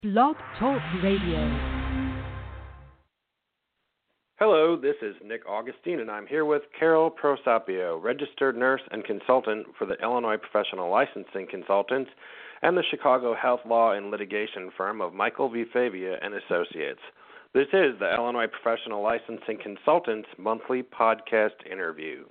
Blog Talk Radio. Hello, this is Nick Augustine, and I'm here with Carol Prosapio, registered nurse and consultant for the Illinois Professional Licensing Consultants and the Chicago Health Law and Litigation firm of Michael V. Favia and Associates. This is the Illinois Professional Licensing Consultants monthly podcast interview.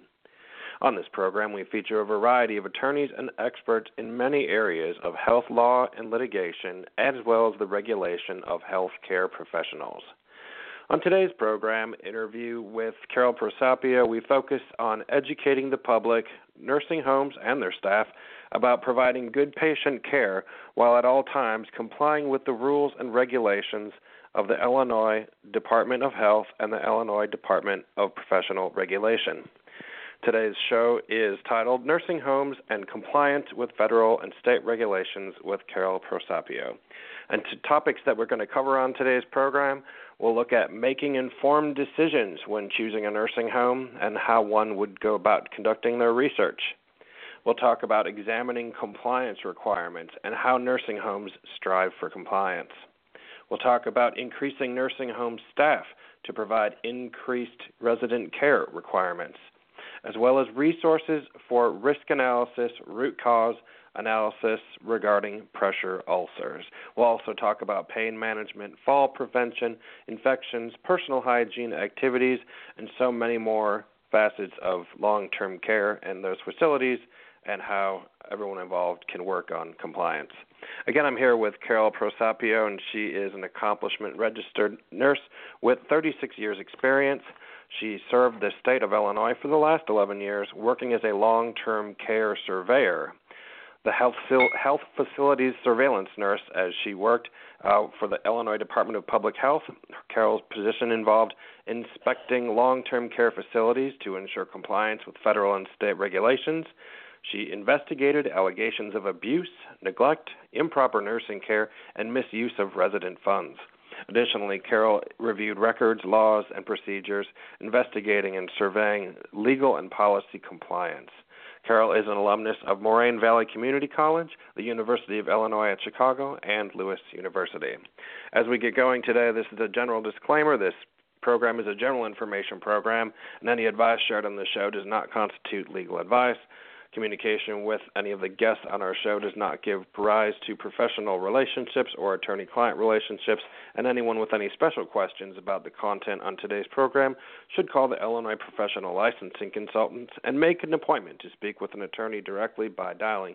On this program, we feature a variety of attorneys and experts in many areas of health law and litigation, as well as the regulation of health care professionals. On today's program interview with Carol Prosapio, we focus on educating the public, nursing homes, and their staff about providing good patient care while at all times complying with the rules and regulations of the Illinois Department of Health and the Illinois Department of Professional Regulation. Today's show is titled Nursing Homes and Compliance with Federal and State Regulations with Carol Prosapio. And to topics that we're going to cover on today's program, we'll look at making informed decisions when choosing a nursing home and how one would go about conducting their research. We'll talk about examining compliance requirements and how nursing homes strive for compliance. We'll talk about increasing nursing home staff to provide increased resident care requirements, as well as resources for risk analysis, root cause analysis regarding pressure ulcers. We'll also talk about pain management, fall prevention, infections, personal hygiene activities, and so many more facets of long-term care and those facilities and how everyone involved can work on compliance. Again, I'm here with Carol Prosapio, and she is an accomplishment registered nurse with 36 years experience. She served the state of Illinois for the last 11 years, working as a long-term care surveyor, the health facilities surveillance nurse, as she worked for the Illinois Department of Public Health. Carol's position involved inspecting long-term care facilities to ensure compliance with federal and state regulations. She investigated allegations of abuse, neglect, improper nursing care, and misuse of resident funds. Additionally, Carol reviewed records, laws, and procedures, investigating and surveying legal and policy compliance. Carol is an alumnus of Moraine Valley Community College, the University of Illinois at Chicago, and Lewis University. As we get going today, this is a general disclaimer. This program is a general information program, and any advice shared on the show does not constitute legal advice. Communication with any of the guests on our show does not give rise to professional relationships or attorney-client relationships, and anyone with any special questions about the content on today's program should call the Illinois Professional Licensing Consultants and make an appointment to speak with an attorney directly by dialing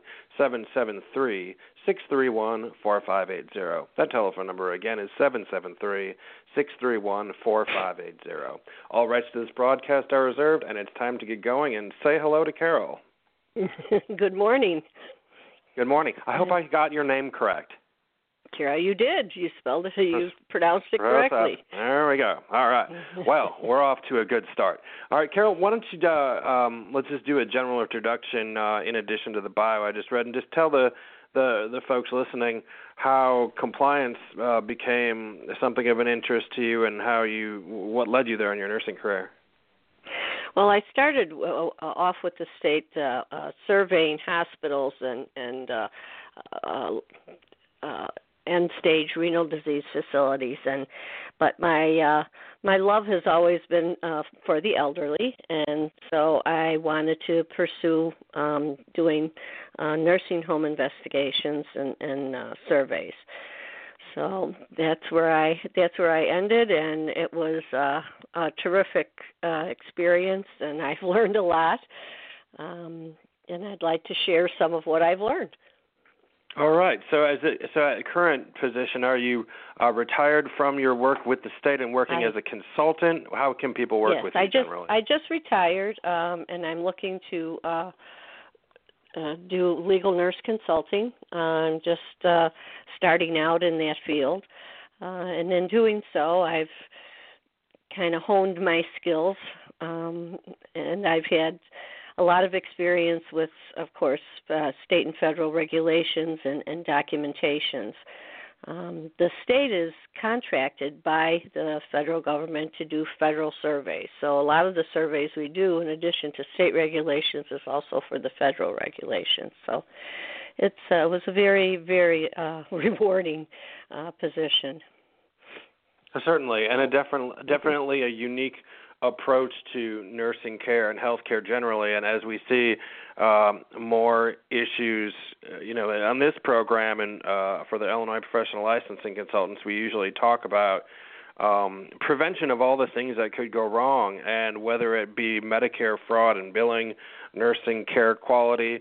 773-631-4580. That telephone number again is 773-631-4580. All rights to this broadcast are reserved, and it's time to get going and say hello to Carol. Good morning. Good morning. I hope I got your name correct. Carol, you did. You spelled it. You pronounced it correctly. There we go. All right. Well, we're off to a good start. All right, Carol, why don't you let's just do a general introduction in addition to the bio I just read, and just tell the folks listening how compliance became something of an interest to you and what led you there in your nursing career. Well, I started off with the state surveying hospitals and end-stage renal disease facilities, but my love has always been for the elderly, and so I wanted to pursue doing nursing home investigations and surveys. So that's where I ended, and it was a terrific experience, and I've learned a lot, and I'd like to share some of what I've learned. All right. So at current position, are you retired from your work with the state and working as a consultant? How can people work with you generally? I just retired, and I'm looking to do legal nurse consulting. I'm just starting out in that field. And in doing so, I've kind of honed my skills, and I've had a lot of experience with, of course, state and federal regulations and documentations. The state is contracted by the federal government to do federal surveys. So a lot of the surveys we do, in addition to state regulations, is also for the federal regulations. So it was a very, very rewarding position. Certainly, and definitely a unique approach to nursing care and healthcare generally. And as we see more issues, on this program and for the Illinois Professional Licensing Consultants, we usually talk about prevention of all the things that could go wrong, and whether it be Medicare fraud and billing, nursing care quality,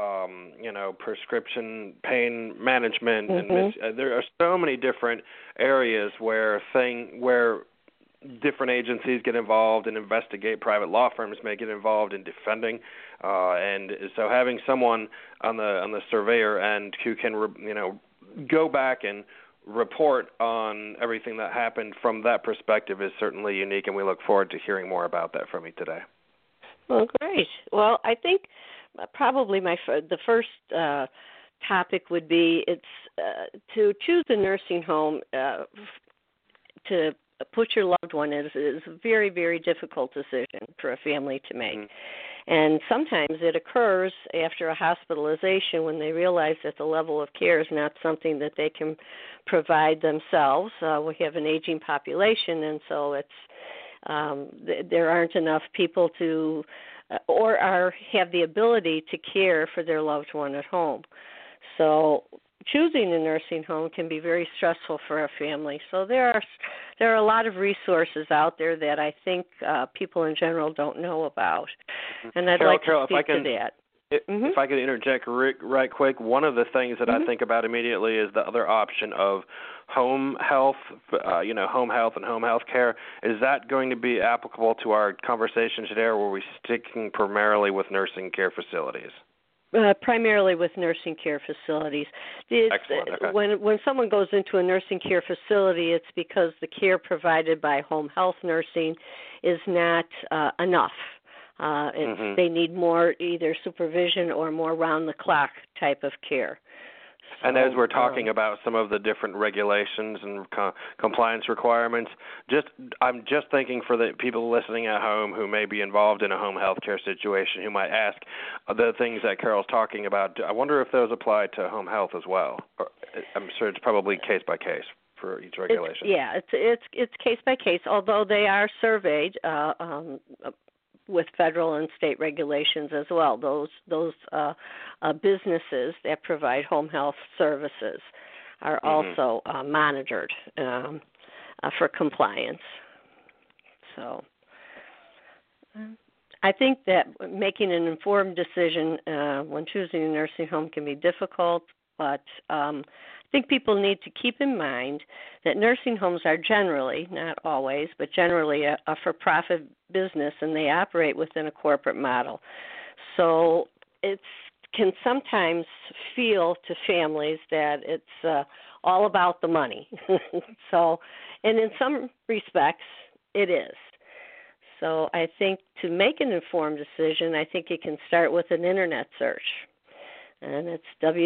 prescription pain management, and there are so many different areas where different agencies get involved and investigate. Private law firms may get involved in defending, and so having someone on the surveyor end who can go back and report on everything that happened from that perspective is certainly unique, and we look forward to hearing more about that from you today. Well, great. Well, I think probably the first topic would be to choose a nursing home to put your loved one in is a very, very difficult decision for a family to make. And sometimes it occurs after a hospitalization when they realize that the level of care is not something that they can provide themselves. We have an aging population, and so there aren't enough people to or have the ability to care for their loved one at home. So choosing a nursing home can be very stressful for a family. So there are a lot of resources out there that I think people in general don't know about. And I'd like to speak to that. If I could interject right quick, one of the things that I think about immediately is the other option of home health, home health and home health care. Is that going to be applicable to our conversation today, or were we sticking primarily with nursing care facilities? Primarily with nursing care facilities. Excellent. Okay. When someone goes into a nursing care facility, it's because the care provided by home health nursing is not enough. They need more either supervision or more round-the-clock type of care. So, and as we're talking about some of the different regulations and compliance requirements, I'm just thinking for the people listening at home who may be involved in a home health care situation who might ask the things that Carol's talking about. I wonder if those apply to home health as well. I'm sure it's probably case by case for each regulation. It's case by case, although they are surveyed with federal and state regulations as well. Those businesses that provide home health services are also monitored for compliance. So I think that making an informed decision when choosing a nursing home can be difficult, but I think people need to keep in mind that nursing homes are generally, not always, but generally a for-profit business, and they operate within a corporate model. So it can sometimes feel to families that it's all about the money. And in some respects, it is. So I think to make an informed decision, I think you can start with an internet search. And it's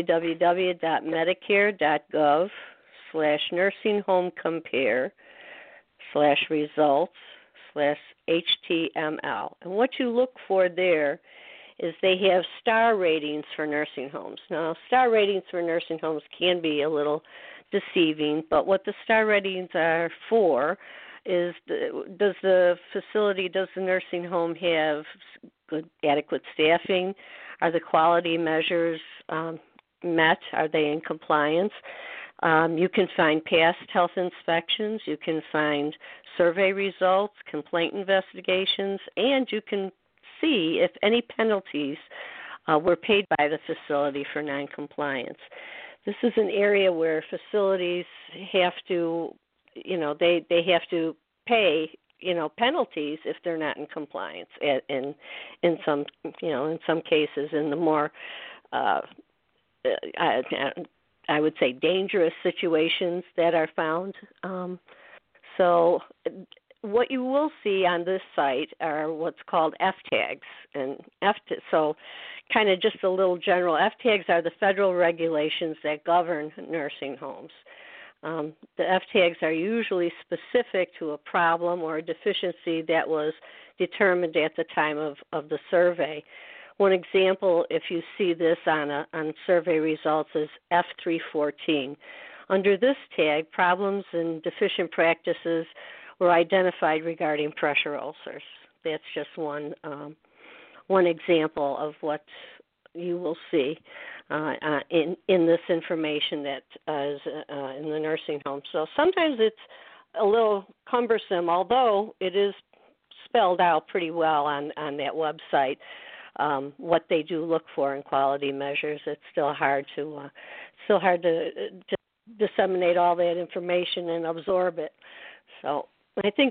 www.medicare.gov/nursinghomecompare/results/HTML. And what you look for there is they have star ratings for nursing homes. Now, star ratings for nursing homes can be a little deceiving, but what the star ratings are for is does the nursing home have good, adequate staffing? Are the quality measures met? Are they in compliance? You can find past health inspections. You can find survey results, complaint investigations, and you can see if any penalties were paid by the facility for noncompliance. This is an area where facilities have to, they have to pay penalties if they're not in compliance. In some cases, in the more I would say dangerous situations that are found. So what you will see on this site are what's called F-tags, and so kind of just a little general. F-tags are the federal regulations that govern nursing homes. The F-tags are usually specific to a problem or a deficiency that was determined at the time of the survey. one example, if you see this on survey results, is F314. Under this tag, problems and deficient practices were identified regarding pressure ulcers. That's just one example of what you will see in this information that is in the nursing home. So sometimes it's a little cumbersome, although it is spelled out pretty well on that website. What they do look for in quality measures, it's still hard to disseminate all that information and absorb it. So I think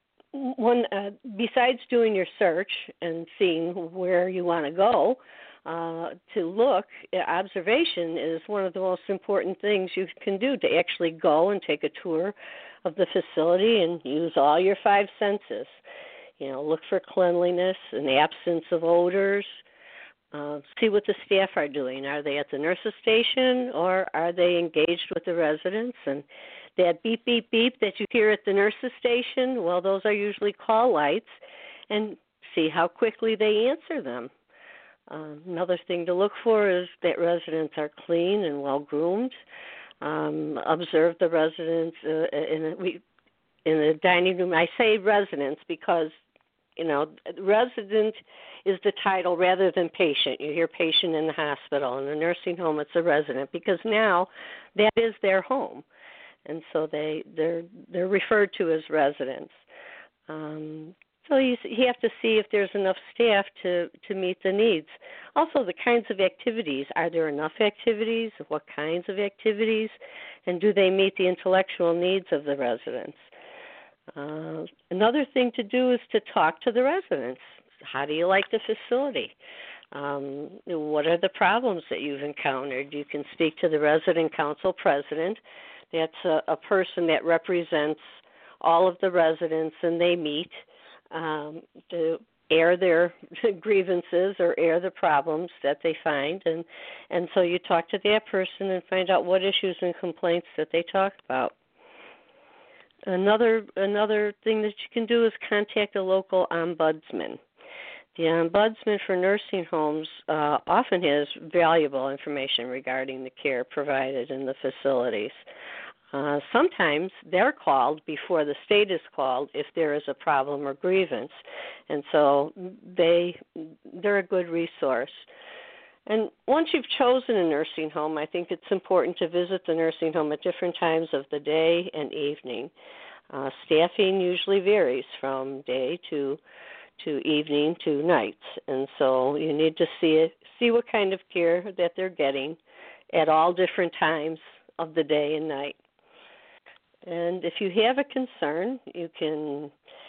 besides doing your search and seeing where you want to go to look, observation is one of the most important things you can do, to actually go and take a tour of the facility and use all your 5 senses. Look for cleanliness and absence of odors. See what the staff are doing. Are they at the nurse's station, or are they engaged with the residents? And that beep, beep, beep that you hear at the nurse's station, well, those are usually call lights, and see how quickly they answer them. Another thing to look for is that residents are clean and well-groomed. Observe the residents in the dining room. I say residents because, resident is the title rather than patient. You hear patient in the hospital. In the nursing home, it's a resident, because now that is their home. And so they're referred to as residents. So you have to see if there's enough staff to meet the needs. Also, the kinds of activities. Are there enough activities? What kinds of activities? And do they meet the intellectual needs of the residents? Another thing to do is to talk to the residents. How do you like the facility? What are the problems that you've encountered? You can speak to the resident council president. That's a person that represents all of the residents, and they meet to air their grievances or air the problems that they find. And so you talk to that person and find out what issues and complaints that they talk about. Another thing that you can do is contact a local ombudsman. The ombudsman for nursing homes often has valuable information regarding the care provided in the facilities. Sometimes they're called before the state is called if there is a problem or grievance, and so they're a good resource. And once you've chosen a nursing home, I think it's important to visit the nursing home at different times of the day and evening. Staffing usually varies from day to evening to nights, and so you need to see what kind of care that they're getting at all different times of the day and night. And if you have a concern, you can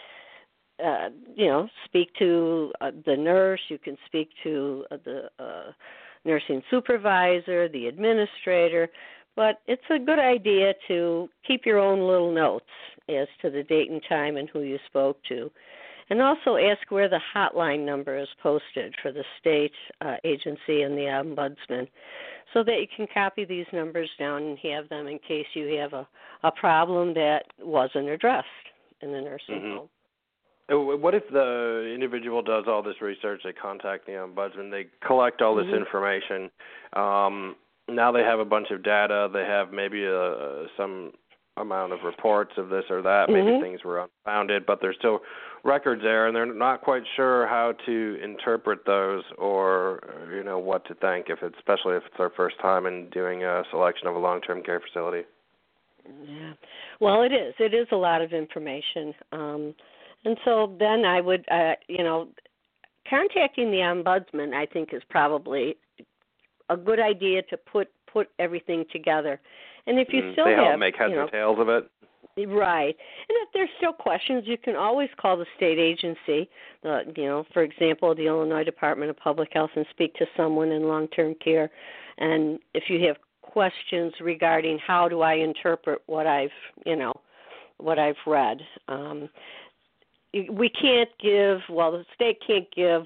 speak to the nurse. You can speak to the nursing supervisor, the administrator. But it's a good idea to keep your own little notes as to the date and time and who you spoke to. And also ask where the hotline number is posted for the state agency and the ombudsman, so that you can copy these numbers down and have them in case you have a problem that wasn't addressed in the nursing home. What if the individual does all this research, they contact the ombudsman, they collect all this information, now they have a bunch of data, they have maybe some amount of reports of this or that, maybe things were unfounded, but there's still records there, and they're not quite sure how to interpret those or what to think, especially if it's their first time in doing a selection of a long-term care facility. Yeah, well, it is. It is a lot of information, and so then I would, contacting the ombudsman, I think, is probably a good idea to put everything together. And if you still they help have, make heads or tails of it. Right. And if there's still questions, you can always call the state agency, for example, the Illinois Department of Public Health, and speak to someone in long-term care. And if you have questions regarding how do I interpret what I've read, we can't give, the state can't give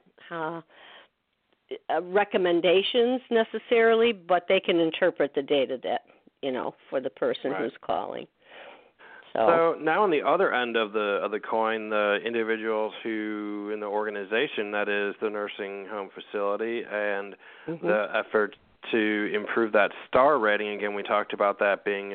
recommendations necessarily, but they can interpret the data that, for the person who's calling. So now on the other end of the coin, the individuals who in the organization, that is the nursing home facility, and the effort to improve that star rating. Again, we talked about that being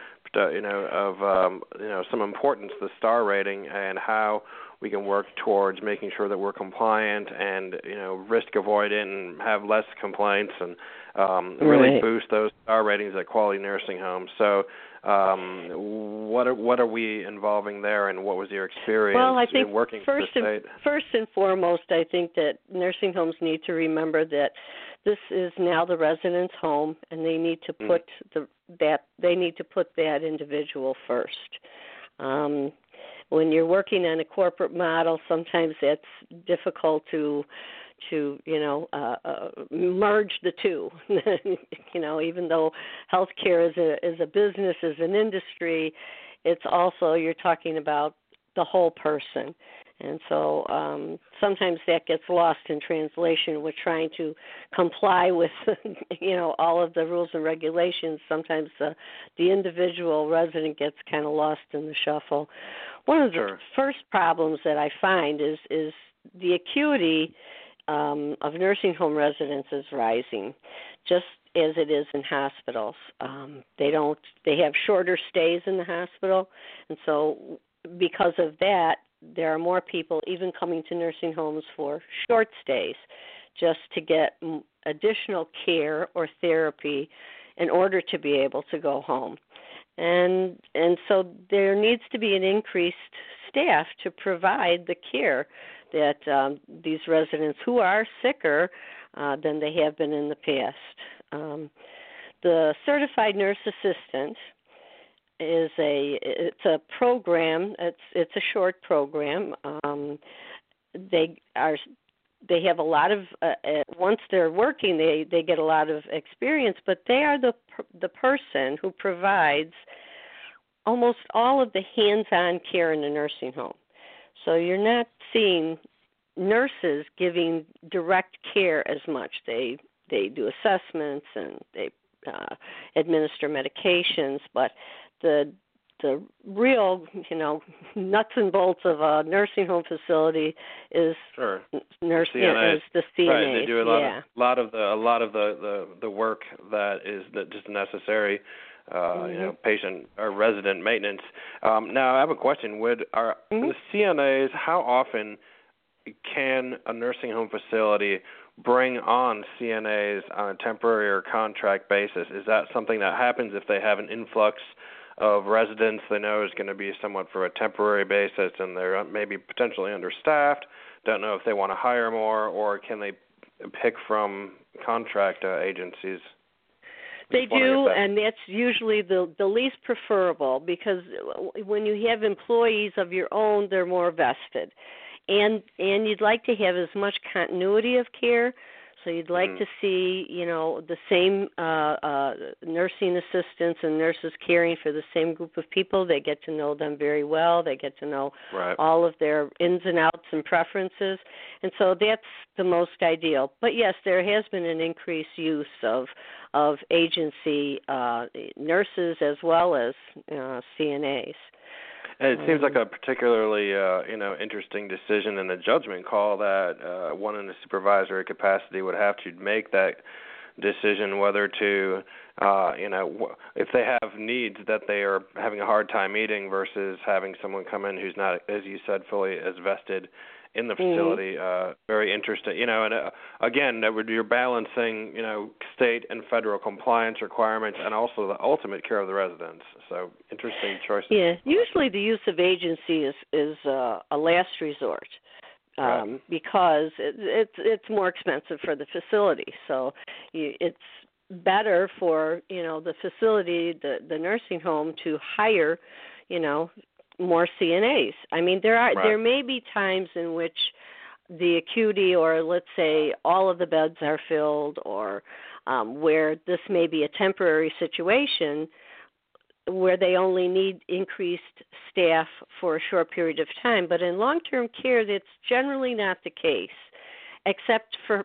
some importance, the star rating, and how we can work towards making sure that we're compliant and risk avoidant and have less complaints and really boost those star ratings at quality nursing homes. So what are we involving there, and what was your experience I think working for the state? First and foremost, I think that nursing homes need to remember that this is now the resident's home, and they need to put that individual first. When you're working on a corporate model, sometimes that's difficult to merge the two. Even though healthcare is a business, is an industry, it's also, you're talking about the whole person. And so sometimes that gets lost in translation with trying to comply with, all of the rules and regulations. Sometimes the individual resident gets kind of lost in the shuffle. One of the first problems that I find is the acuity of nursing home residents is rising, just as it is in hospitals. They have shorter stays in the hospital, and so because of that, there are more people even coming to nursing homes for short stays just to get additional care or therapy in order to be able to go home. And so there needs to be an increased staff to provide the care that these residents who are sicker than they have been in the past. The Certified Nurse Assistant it's a program. It's a short program. They have a lot of once they're working, they get a lot of experience, but they are the person who provides almost all of the hands-on care in a nursing home. So you're not seeing nurses giving direct care as much. They do assessments and they administer medications, but the real, nuts and bolts of a nursing home facility is is the CNAs. Right, they do a lot of the work that is just necessary, patient or resident maintenance. Now I have a question. The CNAs, how often can a nursing home facility bring on CNAs on a temporary or contract basis? Is that something that happens if they have an influx of residents they know is going to be somewhat for a temporary basis and they're maybe potentially understaffed, don't know if they want to hire more, or can they pick from contract agencies? They do, and that's usually the least preferable, because when you have employees of your own, they're more vested. And you'd like to have as much continuity of care, so you'd like to see, the same nursing assistants and nurses caring for the same group of people. They get to know them very well. They get to know all of their ins and outs and preferences, and so that's the most ideal. But yes, there has been an increased use of agency nurses as well as CNAs. And it seems like a particularly, interesting decision and a judgment call that one in a supervisory capacity would have to make that decision whether to, if they have needs that they are having a hard time meeting versus having someone come in who's not, as you said, fully as vested in the facility. Very interesting. And again, you're balancing, state and federal compliance requirements and also the ultimate care of the residents. So interesting choices. Yeah, usually the use of agency is a last resort because it's more expensive for the facility. So it's better for the facility, the nursing home, to hire more CNAs. I mean, there may be times in which the acuity, or let's say all of the beds are filled, or where this may be a temporary situation where they only need increased staff for a short period of time. But in long-term care, that's generally not the case. except for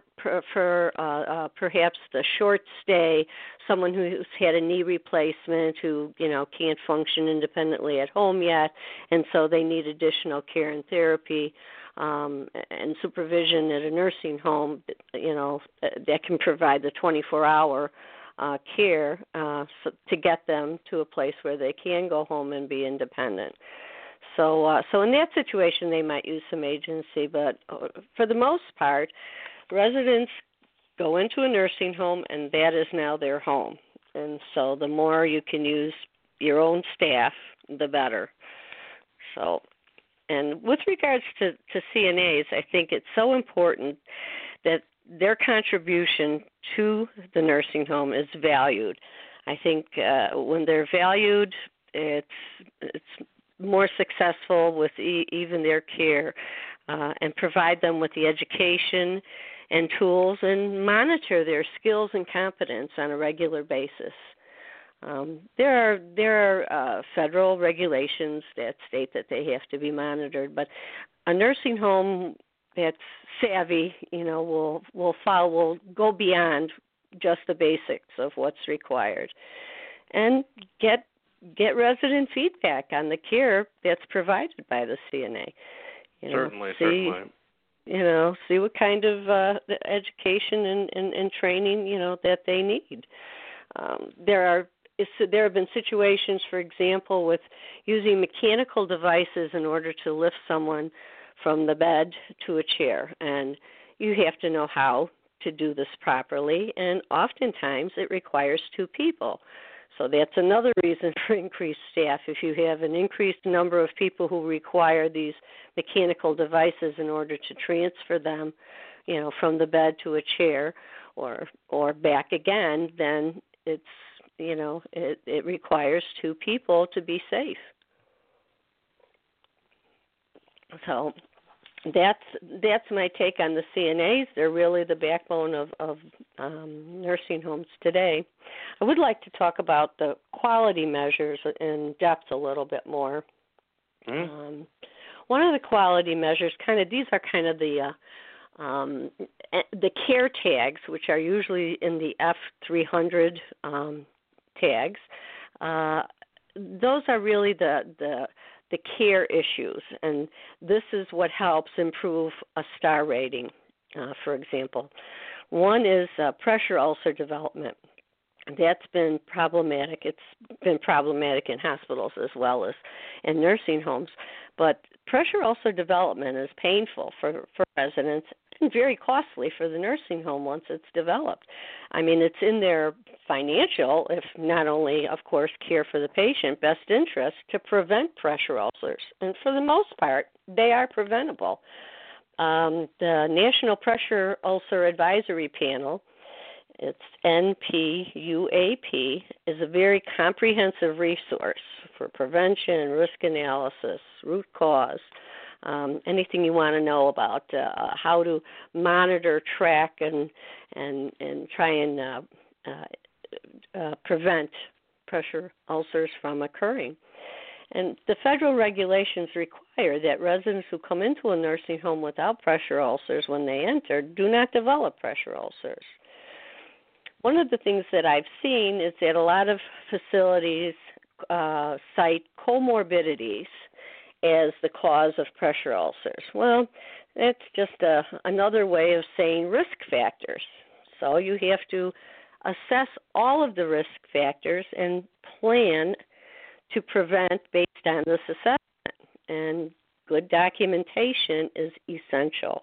perhaps the short stay, someone who's had a knee replacement who, can't function independently at home yet, and so they need additional care and therapy and supervision at a nursing home, that can provide the 24-hour care to get them to a place where they can go home and be independent. So in that situation, they might use some agency, but for the most part, residents go into a nursing home, and that is now their home. And so the more you can use your own staff, the better. So, and with regards to CNAs, I think it's so important that their contribution to the nursing home is valued. I think when they're valued, it's more successful with even their care, and provide them with the education and tools and monitor their skills and competence on a regular basis. There are federal regulations that state that they have to be monitored, but a nursing home that's savvy, will go beyond just the basics of what's required, and get resident feedback on the care that's provided by the CNA. Certainly. See what kind of education and training, that they need. There have been situations, for example, with using mechanical devices in order to lift someone from the bed to a chair, and you have to know how to do this properly, and oftentimes it requires two people. So that's another reason for increased staff. If you have an increased number of people who require these mechanical devices in order to transfer them, from the bed to a chair or back again, then it's, it requires two people to be safe. So that's my take on the CNAs. They're really the backbone of nursing homes today. I would like to talk about the quality measures in depth a little bit more. One of the quality measures, these are the care tags, which are usually in the F300 tags. Those are really the care issues, and this is what helps improve a star rating, for example. One is pressure ulcer development. That's been problematic. It's been problematic in hospitals as well as in nursing homes. But pressure ulcer development is painful for residents and very costly for the nursing home once it's developed. I mean, it's in their financial, if not only, of course, care for the patient, best interest to prevent pressure ulcers. And for the most part, they are preventable. The National Pressure Ulcer Advisory Panel, it's NPUAP, is a very comprehensive resource for prevention, risk analysis, root cause, anything you want to know about how to monitor, track, and try and prevent pressure ulcers from occurring. And the federal regulations require that residents who come into a nursing home without pressure ulcers when they enter do not develop pressure ulcers. One of the things that I've seen is that a lot of facilities cite comorbidities as the cause of pressure ulcers. Well, that's just another way of saying risk factors. So you have to assess all of the risk factors and plan to prevent based on this assessment. And good documentation is essential.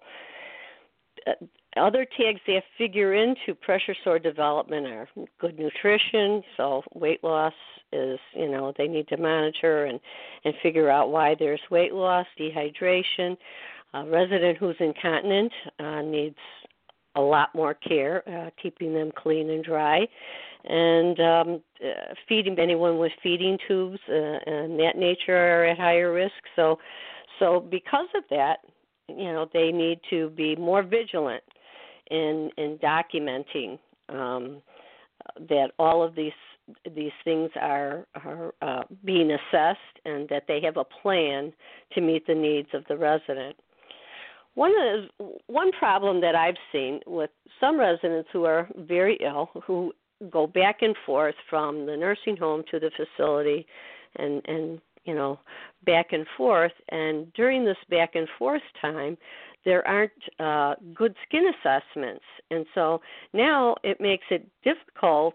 Other tags that figure into pressure sore development are good nutrition, so weight loss is, they need to monitor and figure out why there's weight loss, dehydration. A resident who's incontinent needs a lot more care, keeping them clean and dry. And feeding, anyone with feeding tubes and that nature are at higher risk. So because of that, they need to be more vigilant in documenting that all of these things are being assessed and that they have a plan to meet the needs of the resident. One problem that I've seen with some residents who are very ill, who go back and forth from the nursing home to the facility, and back and forth, and during this back and forth time, there aren't good skin assessments, and so now it makes it difficult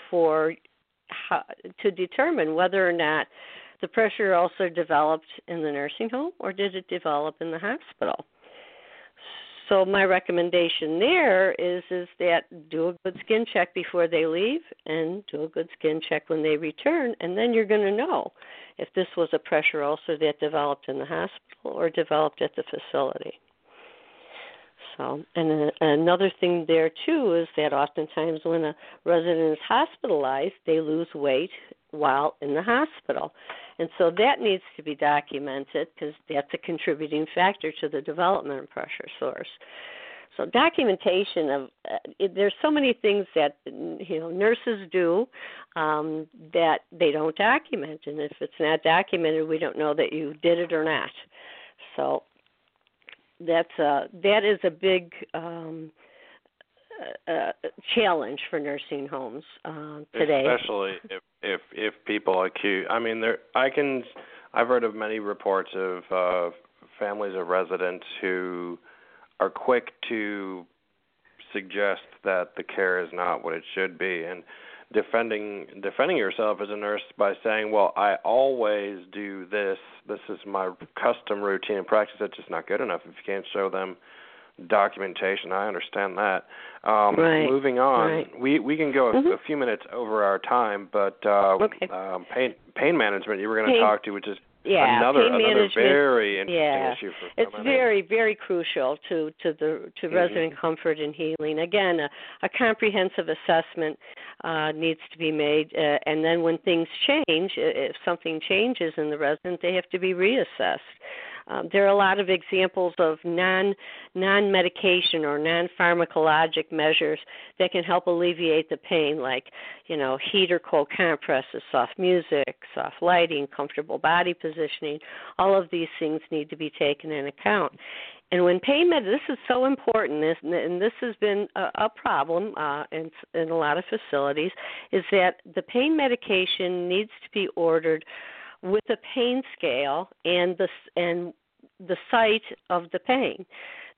to determine whether or not the pressure ulcer developed in the nursing home or did it develop in the hospital. So my recommendation there is that do a good skin check before they leave and do a good skin check when they return, and then you're going to know if this was a pressure ulcer that developed in the hospital or developed at the facility. So, and another thing there, too, is that oftentimes when a resident is hospitalized, they lose weight while in the hospital. And so that needs to be documented because that's a contributing factor to the development of pressure sores. So documentation of there's so many things that nurses do that they don't document, and if it's not documented, we don't know that you did it or not. So that is a big challenge for nursing homes today, especially if people accuse. I mean, I've heard of many reports of families of residents who are quick to suggest that the care is not what it should be, and defending yourself as a nurse by saying, well, I always do this is my custom routine and practice. That's just not good enough if you can't show them documentation. I understand that. Right. Moving on, right. we can go a few minutes over our time, but okay. Pain management you were going to talk to, which is another very interesting issue for it's very, very crucial to resident comfort and healing. Again, a comprehensive assessment needs to be made, and then when things change, if something changes in the resident, they have to be reassessed. There are a lot of examples of non-medication or non-pharmacologic measures that can help alleviate the pain, like, heat or cold compresses, soft music, soft lighting, comfortable body positioning. All of these things need to be taken into account. And when this is so important, and this has been a problem in a lot of facilities, is that the pain medication needs to be ordered with a pain scale and the site of the pain.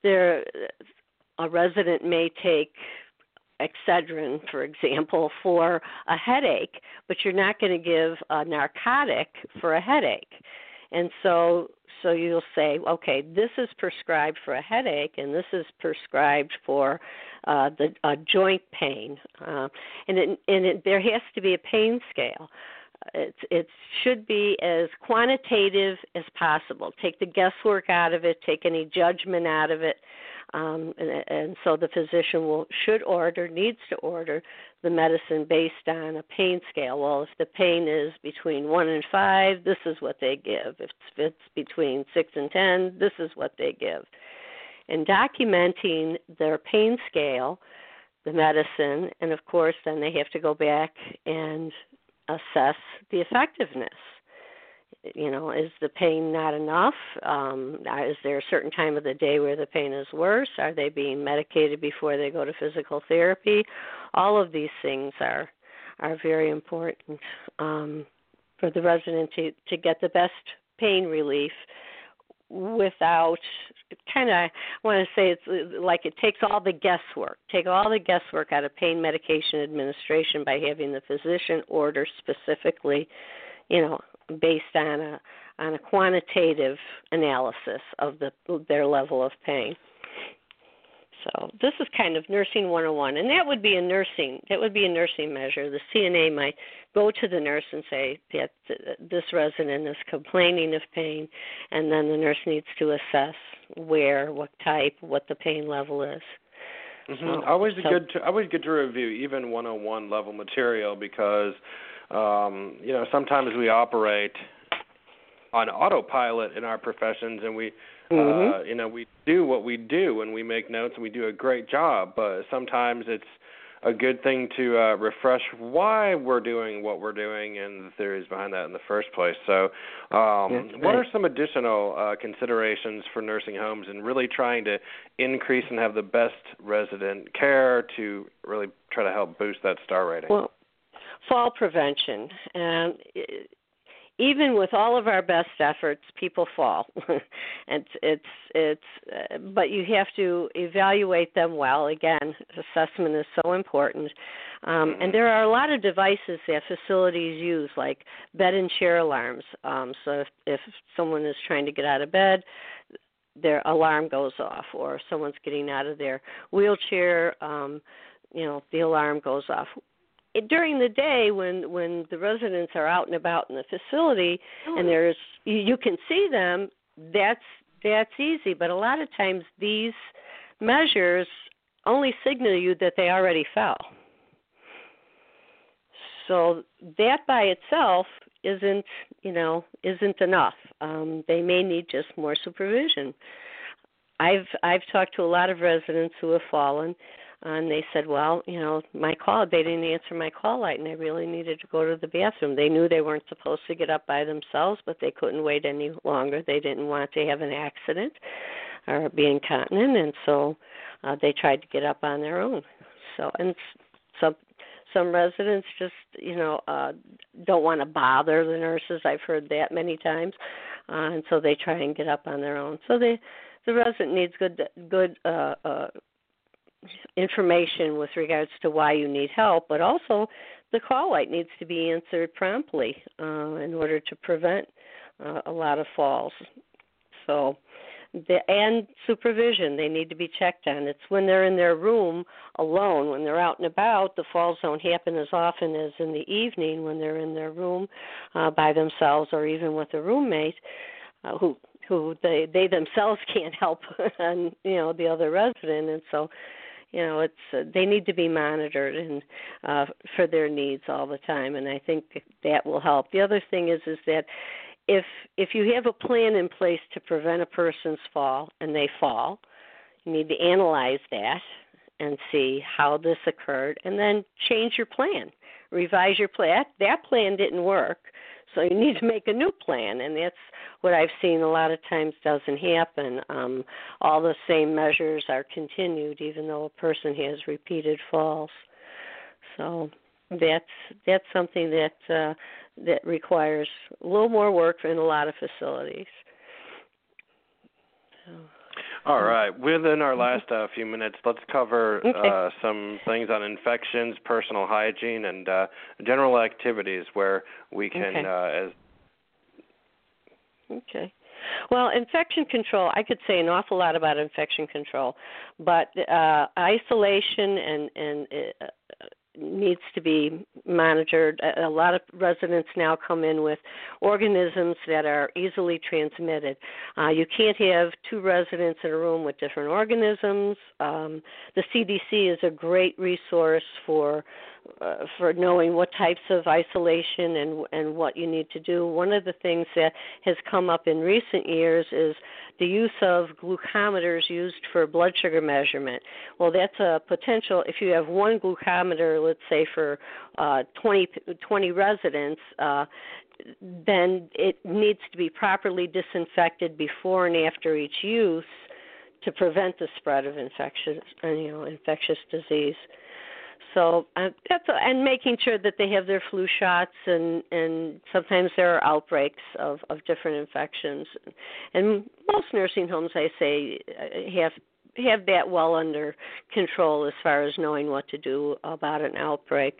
A resident may take Excedrin, for example, for a headache, but you're not going to give a narcotic for a headache. And so you'll say, okay, this is prescribed for a headache, and this is prescribed for the joint pain, there has to be a pain scale. It should be as quantitative as possible. Take the guesswork out of it. Take any judgment out of it. And so the physician needs to order the medicine based on a pain scale. Well, if the pain is between 1 and 5, this is what they give. If it's between 6 and 10, this is what they give. And documenting their pain scale, the medicine, and of course then they have to go back and assess the effectiveness. Is the pain not enough? Is there a certain time of the day where the pain is worse? Are they being medicated before they go to physical therapy? All of these things are very important for the resident to get the best pain relief without I want to say it's like it takes all the guesswork. Take all the guesswork out of pain medication administration by having the physician order specifically, based on a quantitative analysis of their level of pain. So this is kind of nursing 101, and that would be a nursing measure. The CNA might go to the nurse and say that this resident is complaining of pain, and then the nurse needs to assess where, what type, what the pain level is. Mm-hmm. So, always good to review even 101 level material because sometimes we operate on autopilot in our professions, and we we do what we do and we make notes and we do a great job, but sometimes it's a good thing to refresh why we're doing what we're doing and the theories behind that in the first place. So what are some additional considerations for nursing homes in really trying to increase and have the best resident care to really try to help boost that star rating? Well, fall prevention. Even with all of our best efforts, people fall. But you have to evaluate them well. Again, assessment is so important. And there are a lot of devices that facilities use, like bed and chair alarms. So if someone is trying to get out of bed, their alarm goes off, or if someone's getting out of their wheelchair, the alarm goes off. During the day, when the residents are out and about in the facility, and you can see them, that's easy. But a lot of times these measures only signal you that they already fell. So that by itself isn't enough. They may need just more supervision. I've talked to a lot of residents who have fallen. And they said, well, they didn't answer my call light, and I really needed to go to the bathroom. They knew they weren't supposed to get up by themselves, but they couldn't wait any longer. They didn't want to have an accident or be incontinent, and so they tried to get up on their own. And some residents just, don't want to bother the nurses. I've heard that many times, and so they try and get up on their own. So the resident needs good information with regards to why you need help, but also the call light needs to be answered promptly in order to prevent a lot of falls. So, and supervision, they need to be checked on. It's when they're in their room alone. When they're out and about, the falls don't happen as often as in the evening when they're in their room by themselves, or even with a roommate who they themselves can't help, and the other resident, and so. They need to be monitored and for their needs all the time, and I think that will help. The other thing is that if you have a plan in place to prevent a person's fall and they fall, you need to analyze that and see how this occurred, and then change your plan, revise your plan. That plan didn't work, so you need to make a new plan, and that's what I've seen a lot of times doesn't happen. All the same measures are continued, even though a person has repeated falls. So that's something that requires a little more work in a lot of facilities. So. All right. Within our last few minutes, let's cover some things on infections, personal hygiene, and general activities where we can Okay. Well, infection control, I could say an awful lot about infection control, but isolation and needs to be monitored. A lot of residents now come in with organisms that are easily transmitted. You can't have two residents in a room with different organisms. The CDC is a great resource for knowing what types of isolation and what you need to do. One of the things that has come up in recent years is the use of glucometers used for blood sugar measurement. Well, that's a potential. If you have one glucometer, let's say for 20 residents, then it needs to be properly disinfected before and after each use to prevent the spread of infectious disease. So and making sure that they have their flu shots, and sometimes there are outbreaks of different infections. And most nursing homes, I say, have that well under control as far as knowing what to do about an outbreak.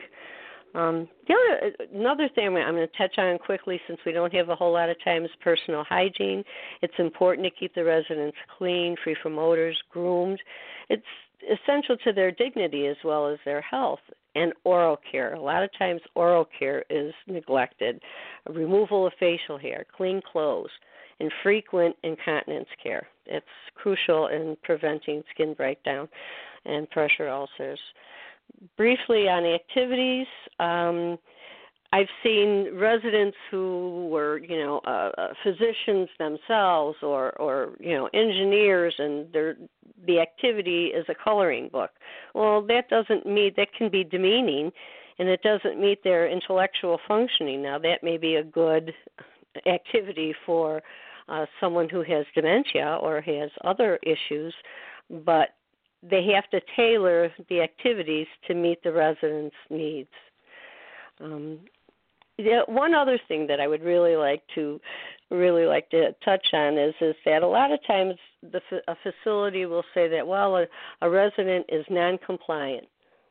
Another thing I'm going to touch on quickly, since we don't have a whole lot of time, is personal hygiene. It's important to keep the residents clean, free from odors, groomed. It's essential to their dignity as well as their health. And oral care. A lot of times oral care is neglected. Removal of facial hair, clean clothes, and frequent incontinence care. It's crucial in preventing skin breakdown and pressure ulcers. Briefly on activities, I've seen residents who were, physicians themselves or engineers, and the activity is a coloring book. Well, that can be demeaning, and it doesn't meet their intellectual functioning. Now, that may be a good activity for someone who has dementia or has other issues, but they have to tailor the activities to meet the residents' needs. One other thing that I would really like to touch on is that a lot of times a facility will say that, well, a resident is non-compliant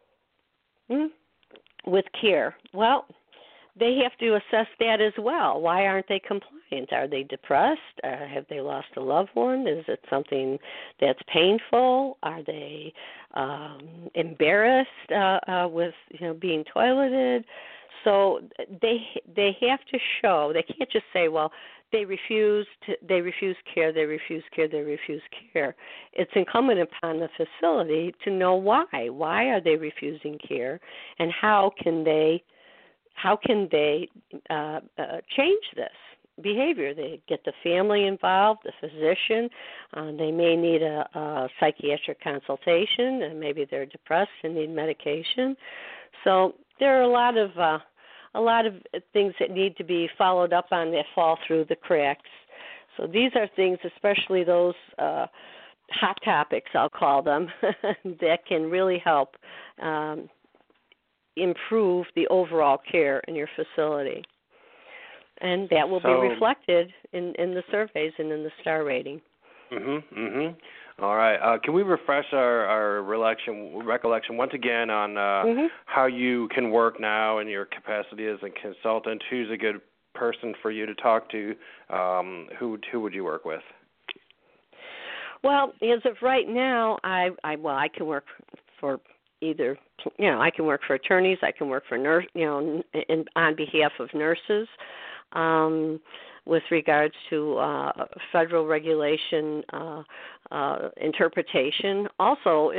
with care. Well, they have to assess that as well. Why aren't they compliant? Are they depressed? Have they lost a loved one? Is it something that's painful? Are they embarrassed with being toileted? So they have to show. They can't just say, well, they refuse care. It's incumbent upon the facility to know why. Why are they refusing care, and how can they change this behavior? They get the family involved, the physician. They may need a psychiatric consultation, and maybe they're depressed and need medication. So there are a lot of things that need to be followed up on that fall through the cracks. So these are things, especially those hot topics, I'll call them, that can really help improve the overall care in your facility. And that will be reflected in the surveys and in the star rating. All right. Can we refresh our recollection once again on how you can work now in your capacity as a consultant? Who's a good person for you to talk to? Who would you work with? Well, as of right now, I can work for either, I can work for attorneys, I can work for on behalf of nurses. With regards to federal regulation interpretation. Also,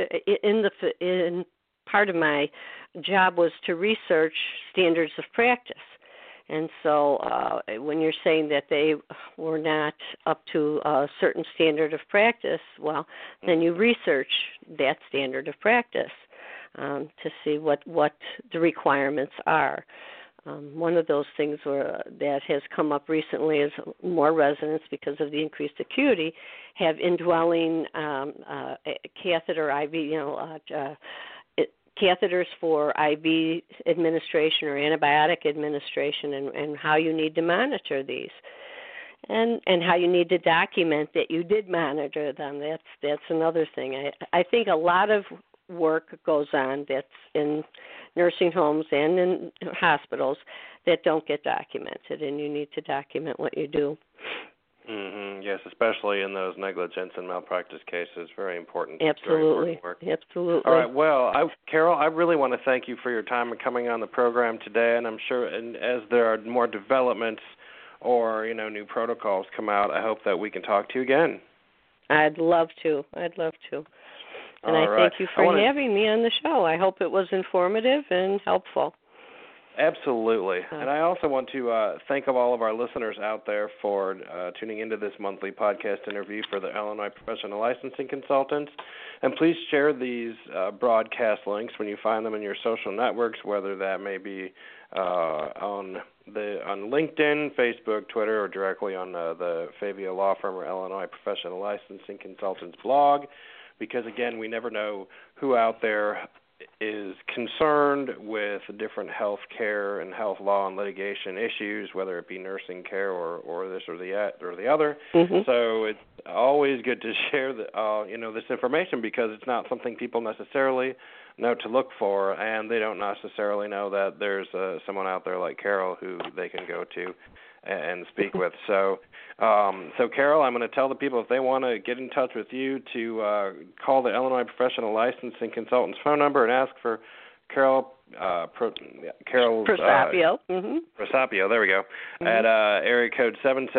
in part of my job was to research standards of practice. And so when you're saying that they were not up to a certain standard of practice, well, then you research that standard of practice to see what the requirements are. One of those things that has come up recently is more residents, because of the increased acuity, have indwelling catheter IV, catheters for IV administration or antibiotic administration, and how you need to monitor these, and how you need to document that you did monitor them. That's another thing. I think a lot of work goes on that's in nursing homes and in hospitals that don't get documented, and you need to document what you do. Yes, especially in those negligence and malpractice cases. Very important. Absolutely. Very important work. Absolutely. All right. Well, Carol, I really want to thank you for your time and coming on the program today. And I'm sure, and as there are more developments or new protocols come out, I hope that we can talk to you again. I'd love to. And I thank you for having me on the show. I hope it was informative and helpful. Absolutely. And I also want to thank all of our listeners out there for tuning into this monthly podcast interview for the Illinois Professional Licensing Consultants. And please share these broadcast links when you find them in your social networks, whether that may be on LinkedIn, Facebook, Twitter, or directly on the Fabia Law Firm or Illinois Professional Licensing Consultants blog. Because, again, we never know who out there is concerned with different health care and health law and litigation issues, whether it be nursing care or this or the other. So it's always good to share this information, because it's not something people necessarily know to look for, and they don't necessarily know that there's someone out there like Carol who they can go to and speak with. So Carol, I'm going to tell the people, if they want to get in touch with you, to call the Illinois Professional Licensing Consultants phone number and ask for Carol Prosapio. Prosapio, there we go. At area code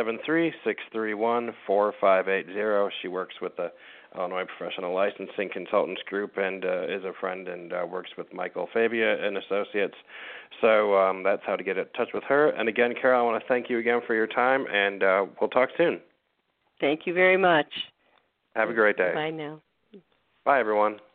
773-631-4580. She works with the Illinois Professional Licensing Consultants Group and is a friend and works with Michael Fabia and Associates. So that's how to get in touch with her. And again, Carol, I want to thank you again for your time, and we'll talk soon. Thank you very much. Have a great day. Bye now. Bye, everyone.